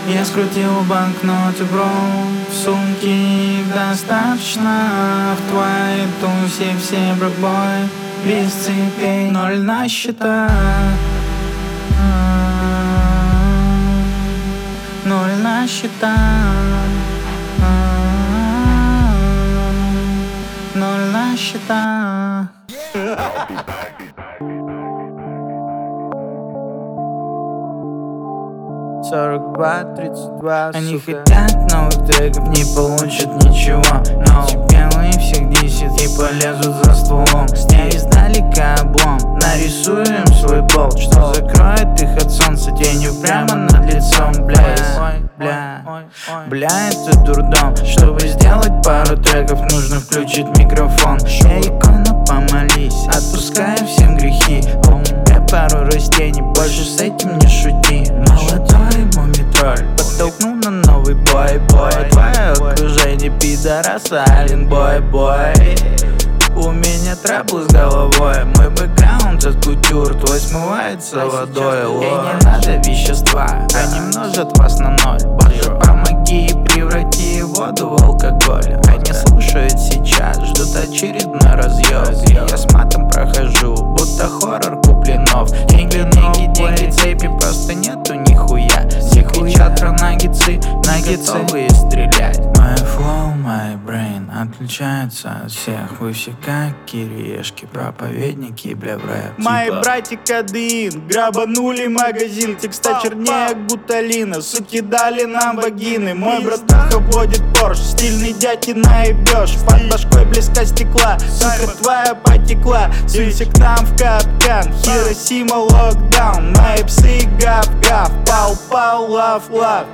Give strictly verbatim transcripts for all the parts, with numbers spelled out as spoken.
Я скрутил банкноты, бро, в сумке их достаточно. В твоей тусе все бракбой, без цепей, ноль на счетах. Ноль на счетах. Ноль на счетах. сорок два, тридцать два, Они сука. хотят новых треков, не получат ничего. Но тебе мы всех десять и полезут за стволом. Я издалека облом, нарисуем свой болт, что закроет их от солнца тенью прямо над лицом. Бля, бля, бля, это дурдом. Чтобы сделать пару треков, нужно включить микрофон. Я икона, помолись, отпускай всем грехи. Я пару растений, больше с этим не шути. Молодой мумитроль подтолкнул на новый бой-бой. Твое окружение пидораса, ален бой-бой. У меня трэбл с головой, мой бэкграунд от кутюр, твой смывается водой. Ей не надо вещества, они множат вас на ноль. Боже, помоги и преврати воду в алкоголь. Они слушают сейчас, ждут очередной разъем. Я с матом прохожу, будто хоррор Куплинов. Деньги, деньги, деньги, цепи, просто нету нихуя. Все кричат про наггетсы, готовые стрелять. My flow, my brain отличается от всех. Вы все как кириешки, проповедники, бля, в рэп. Мои братья кадеин, грабанули магазин. Текста чернее гуталина, суки дали нам вагины. Мой братуха водит Порш, стильный дядь и наебешь. Под башкой близко стекла, сука твоя потекла. Суйся к нам в капкан, Хиросима локдаун. Мои псы гав-гав, пау-пау, лав-лав.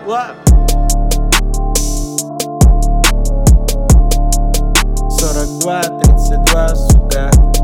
сорок два, тридцать два, сука.